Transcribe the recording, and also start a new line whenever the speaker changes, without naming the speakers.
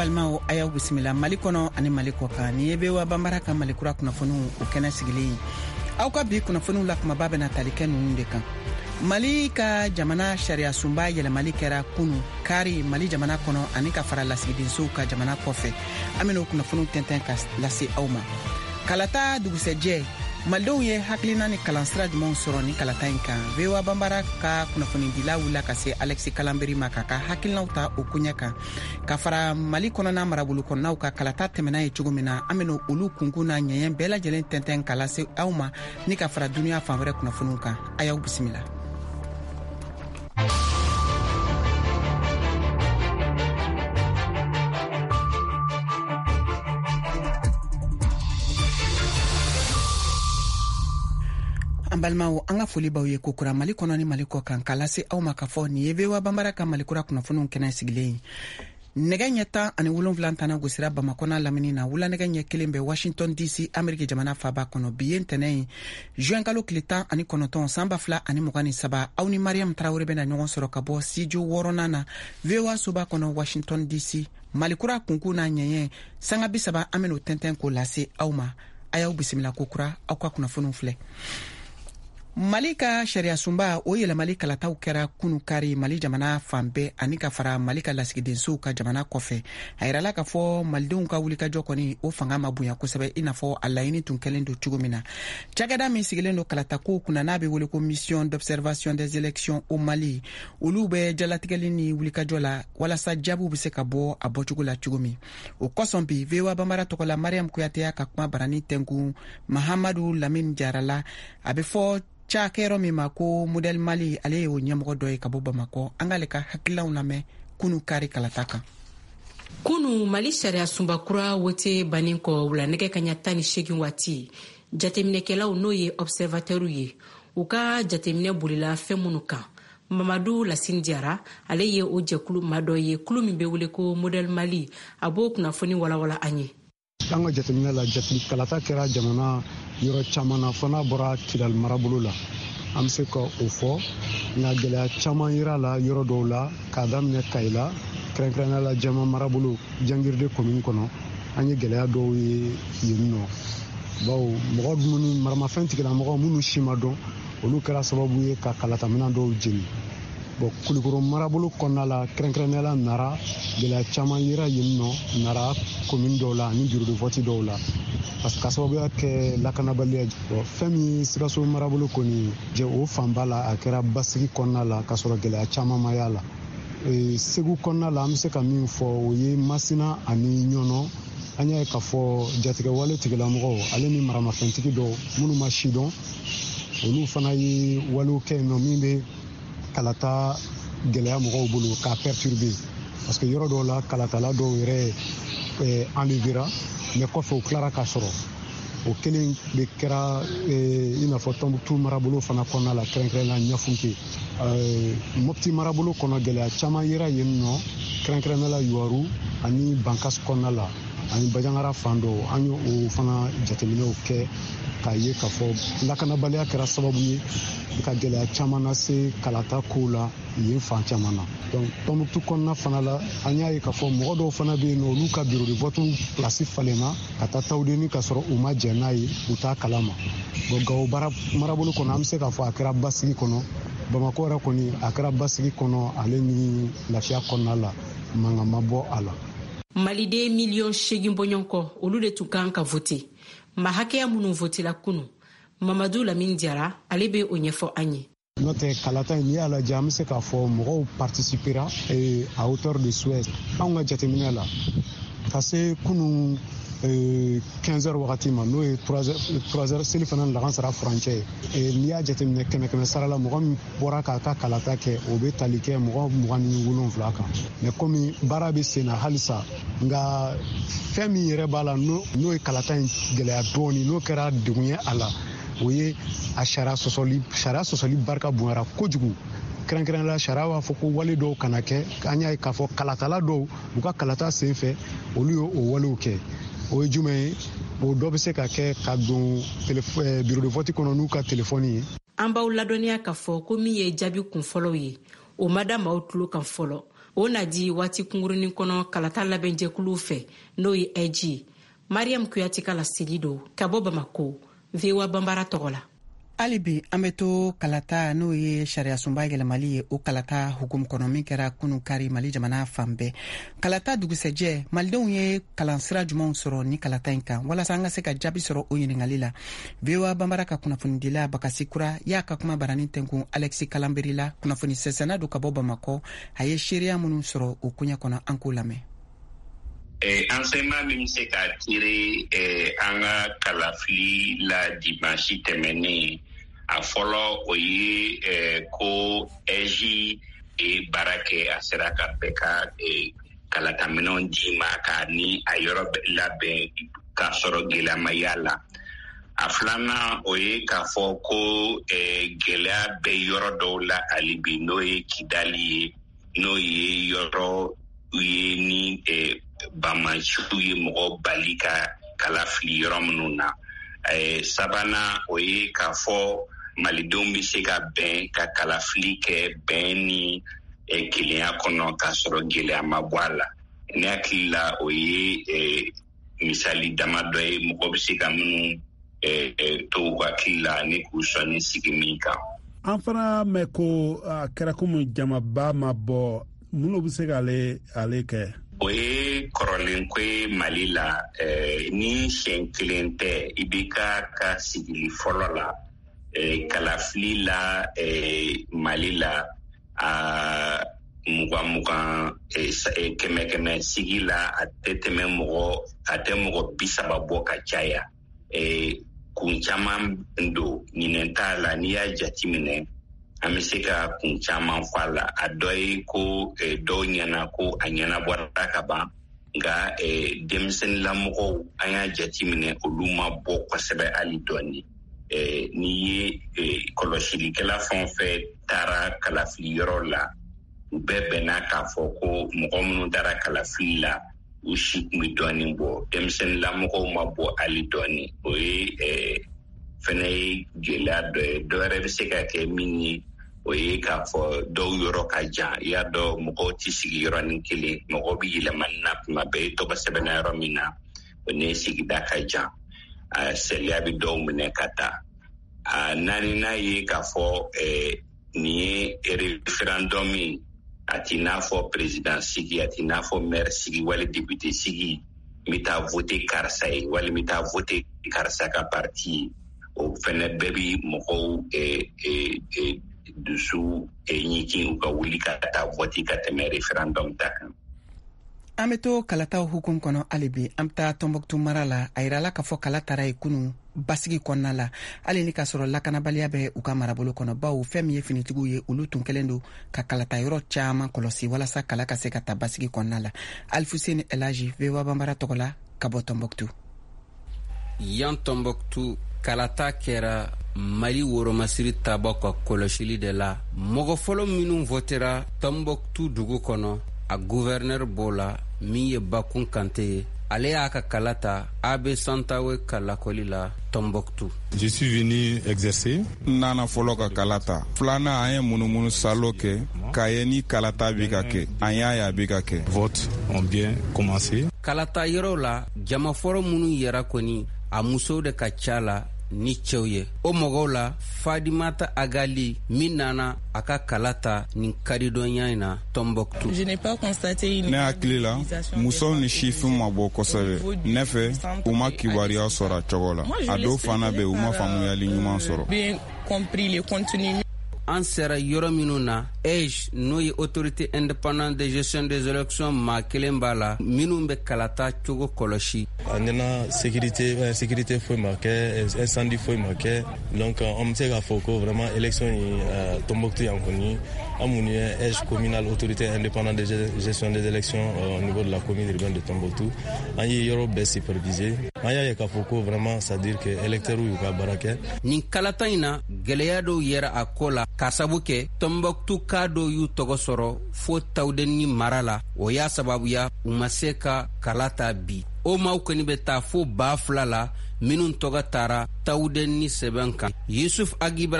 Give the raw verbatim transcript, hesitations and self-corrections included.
balmao ayaw bisimila Mali kono ani Mali ko kan ni be wa bambara kan Mali kura kunafonu o kena sigili aw ka bi kunafonu la kuma babena talike nunu de kan Mali ka jamana sharia sumba yele Mali kera kunu kari Mali jamana kono ani ka fara lasigidinso ka jamana kofe amino kunafonu tenten ka lasi awma kalata duguseje Maldow ye haklina ni kalansra jumon soro ni kalata inka vewa bambara ka kunafoni dila wula ka se Alexi Kalamberi maka ka hakilna uta okunya ka ka fara Mali kono na marabulu kono na ka kalata temena ye chugumina ameno ulu kunkuna nyeyen bela jelen tenten kalase awma ni ka fara dunia fanvere kunafonunka ayaw bismillah. Ambalmao anga foli baw ye kokura Mali kono ni Mali ko kan kalase aw makafo ni yevewa bambara ka Mali kura kunafonu kena sigile nega nyeta ani wulonvlan tana gusira Bamako na lamini na wula nega nye kelembe Washington D C Amerike jamana faba kono biyen tene juin kalo kilita ani konoton samba fla ani mugani saba aw ni Mariam Traoré bena nyogon soro kabo sijo woronana vewa soba kono Washington D C Mali kura kunkuna nyenye sanga bisaba ameno tenten ko lase awma ayaw bisimila kokura aw ka kunafonu fle Mali ka sharia sumba o yela Mali kalataw kera kunu kari Mali jamana fambe ani ka fara Mali ka lasigidinso ka jamana kofe ayirala ka fo Malidenw ka wuli ka jɔ kɔni o fanga ma bonya kosɛbɛ i n'a fɔ a laɲini tun kɛlen don cogo min na cakɛda min sigilen don kalatako kunna n'a bɛ wele ko mission d'observation des élections au Mali olu bɛ jalatigɛli ni wulikajɔ la walasa jaabiw bɛ se ka bɔ a bɔcogo la cogo min o kosɔn bi vewa bambara tɔgɔ la Mariam Kuyate ka kuma barani tɛnku Mahamadu Lamine Jarala a bɛ fɔ cha kero mi mako model Mali ale o nyamgo doy ka bo Bamako angale ka hakilaw name kunu kari kalataka
kunu Mali sharia sumba kura wote baninko wula nege kanya tani shegin wati jatemine kelaw no ye observateur ye uka jatemine bulila femunuka Mamadou Lassine Diarra ale ye o jekulu madoye kulu mi be wule ko model Mali abo kuna foni wala wala anye
anga jatemine la jatemine kalata kera jamana yoro chamana fana bora kidal marabulu la am se ko o fo na gela chama yira la yoro do la kadam ne kayla krenkrena la jama marabulu jangirde commune kono anye gela do yi yinno baw mo godmuni marama fenti la mo munu shima do olu kala sababu ye ka kalata mina do jini bo kulikoro marabulu konna la krenkrena la nara gela chama yira yinno nara commune do la ni bureau de vote do la parce que sababu yake lakana baliya femi siraso marabolo koni je o fambala akera basigi konna la kasoro gele chama mayala e segu konna la amse ka min fo oye masina ani nyono anya ka fo jatige wale tigela mo ale ni marama fentiki do munu mashidon olu fana yi walu ke no minde kalata gele mo bulu ka perturber parce que yoro do la kalata la do re e enlevera mais kofe o clara ka soro o kelen de kera ina fo tombu tu marabolo fana konna la krenkren la nyafunke euh mopti marabolo kono gele chama yira yenno krenkren la yoru ani bankas konna la ani bajangara fando anyo o fana jatemine o ke ka ye ka fo lakana balia kera sababu ye ka gele chama na se kalata kula ye fan chamana donc tombu tu konna fana la anya ye ka fo modo fana be no luka bureau de vote place falena kata tawdeni ka soro uma jenayi uta kalama bo gaw bara marabulu kono amse ka fo akra basigi kono Bamako ra koni akra basigi kono ale ni lafia konna la manga mabo ala
Mali de million shegin bonyonko olu de tukan ka voter ma hakeya munu voter la kunu Mamadou Lamine Diarra ale be o nyefo anye
notre kalata ni ala jam se ka fo mo participera et à hauteur de souhait anga jatemina la kasi kunu quinze heures wakati ma no trois heures c'est le fanan la sera frontière et ni a jatemina keme keme sara la mo bora ka ka kalata ke o be talike mo mo ni wulon flaka mais comme barabe sena halisa nga femi yere bala no no kalata gele adoni no kera dunya ala oye a shara sosoli shara sosoli barka buara kojugu kran la shara wa foko wale do kanake anya ka fo kalata la do buka kalata senfe olu o wale oke o jume o do be se ka ke ka don bureau de vote kono nu ka téléphone
amba uladonia ka fo ko mi ye jabi kun folo yi o madame outlo kan folo o na di waati kungurunin kɔnɔ kalata labɛnjɛkulu fɛ n'o ye eji Mariam Kuyati ka laseli do ka bɔ Bamako V O A Banbara tɔgɔ la.
hali bi an bɛ to kalata n'o ye sariya sunba yɛlɛmali ye o kalata hukumu kɔnɔ min kɛra kunu kari Mali jamana fan bɛɛ. Kalata dugusɛjɛ malidenw ye kalansira jumanw sɔrɔ ni kalata in kan walasa an ka se ka jaabi sɔrɔ o ɲiningali la. V O A Banbara ka kunnafonidila Bakasi Kura y'a ka kuma barani tɛnkun Alexis Kalanberi la kunnafoni sɛsɛnna do ka bɔ Bamakɔ a ye seereya minnu sɔrɔ o koɲɛ kɔnɔ an k'o lamɛn.
Eh, enseignement min se ka tire eh, an ka kalafili la dimanche tɛmɛnen a fɔlɔ o ye eh, ko eji e baara kɛ a sera ka bɛɛ ka eh, kalataminɛw di ma ka ni a yɔrɔ labɛn k'a sɔrɔ gɛlɛyama y'a la. A filanan o ye k'a fɔ ko eh, gɛlɛya bɛ yɔrɔ dɔw la hali bi n'o ye Kidali ye n'o ye yɔrɔ ye ni eh, Bamaciw ye mɔgɔ bali ka kalafili yɔrɔ minnu na. Eh, sabanan o ye k'a fɔ malidenw bɛ se ka bɛn ka kalafili kɛ bɛn ni eh, kelenya kɔnɔ k'a sɔrɔ gɛlɛya ma bɔ a la. Ne hakili la o ye eh, misali dama dɔ ye mɔgɔ bɛ se ka minnu eh, eh, to u hakili la ni k'u sɔnni sigi min kan.
An fana mɛn ko a kɛra komi jamaba ma bɔ minnu bɛ se k'ale ale kɛ.
O ye kɔrɔlen ko ye Mali la eh, ni siɲɛ kelen tɛ i b'i ka ka sigili fɔlɔ la eh, kalafili la eh, Mali la a mugan mugan eh, eh, kɛmɛ kɛmɛ sigi la a tɛ tɛmɛ mɔgɔ a tɛ mɔgɔ bi saba bɔ ka caya eh, kun caman don ɲinɛ t'a la n'i y'a jati minɛ an bɛ se ka kun caman fɔ a la a dɔ ye ko eh, dɔw ɲɛna ko a ɲɛnabɔra ka ban nka eh, denmisɛnninlamɔgɔw an y'a jati minɛ olu ma bɔ kosɛbɛ hali dɔɔni eh, n'i ye eh, kɔlɔsilikɛla fɛn o fɛn taara kalafili yɔrɔ la u bɛɛ bɛnna k'a fɔ ko mɔgɔ minnu taara kalafili la u si tun bɛ dɔɔni bɔ denmisɛnninlamɔgɔw ma bɔ hali dɔɔni o ye eh, fɛnɛ ye gɛlɛya dɔ ye dɔ wɛrɛ bɛ se ka kɛ min ye o ye k'a fɔ dɔw yɔrɔ ka jan i y'a dɔn mɔgɔw tɛ sigi yɔrɔnin kelen mɔgɔw bɛ yɛlɛmani na tuma bɛɛ i tɔgɔ sɛbɛnna yɔrɔ min na o ni sigida ka jan a sɛliya bɛ dɔw minɛ ka taa a naaninan ye k'a fɔ nin ye référendum ye a t'i n'a fɔ président sigi a t'i n'a fɔ maire sigi wali député sigi n bɛ taa voter karisa ye wali n bɛ taa voter karisa ka parti ye o fɛnɛ bɛɛ bɛ mɔgɔw dusu ɲikin u ka wuli ka taa voter ka tɛmɛ référendum ta kan.
An bɛ to kalataw hukum kɔnɔ hali bi an bɛ taa Tɔnbɔkutu mara la a yirala k'a fɔ kala taara ye kunun basigi kɔnɔna la hali ni k'a sɔrɔ lakanabaliya bɛ u ka marabolo kɔnɔ bawo fɛn min ye finitigiw ye olu tun kɛlen don ka kalata yɔrɔ caman kɔlɔsi walasa kala ka se ka taa basigi kɔnɔna la. Alfuseni Elaji V O A Banbara tɔgɔ la ka bɔ Tɔnbɔkutu.
Yan Tɔnbɔkutu kalata kɛra Mali woromasiri taabɔ ka kɔlɔsili de la mɔgɔ fɔlɔ minnu votera Tɔnbɔkutu dugu kɔnɔ a gouverneur b'o la min ye Bakun Kante ye ale y'a ka kala ta Abe Santawe ka lakɔli la Tɔnbɔkutu.
Je suis venu exercer. Nana fɔlɔ ka kala ta filanan an ye munumunu salo kɛ k'a ye ni kalata bɛ ka kɛ an y'a ye a bɛ ka kɛ. Vote ont bien commencé.
Kalata yɔrɔ la jama fɔlɔ minnu yɛra kɔni a musow de ka ca la ni cɛw ye o mɔgɔw la Fadimata Agali min nana a ka kala ta nin karidɔnya in na Tɔnbɔkutu.
Je n'ai pas constaté une.
Ne hakili la musow ni sifin ma bɔ kosɛbɛ ne fɛ u ma kibaruya sɔrɔ a cogo la a dɔw fana bɛ u ma faamuyali ɲuman sɔrɔ.
Bien compris le contenu.
An sera yɔrɔ minnu na E J n'o ye autorité indépendante de gestion des élections maa kelen b'a la minnu bɛ kalata cogo kɔlɔsi.
A nana sécurité sécurité foyi ma kɛ incendie foyi ma kɛ donc an bɛ se k'a fɔ ko vraiment élection in Tɔnbɔkutu yan kɔni an minnu ye E J communal autorité indépendante de gestion des élections au niveau de la commune urbaine de Tɔnbɔkutu an ye yɔrɔ bɛɛ superviser an y'a ye k'a fɔ ko vraiment c'est à dire que électeurs y'u ka baara kɛ.
Nin kalata in na gɛlɛya dɔw yɛra a ko la k'a sabu kɛ Tɔnbɔkutu ka dɔw y'u tɔgɔ sɔrɔ fo Tawudeni mara la o y'a sababuya u ma se ka kala ta bi o maaw kɔni bɛ taa fo ba fila la minnu tɔgɔ taara Tawudeni sɛbɛn kan. Yusuf Agibara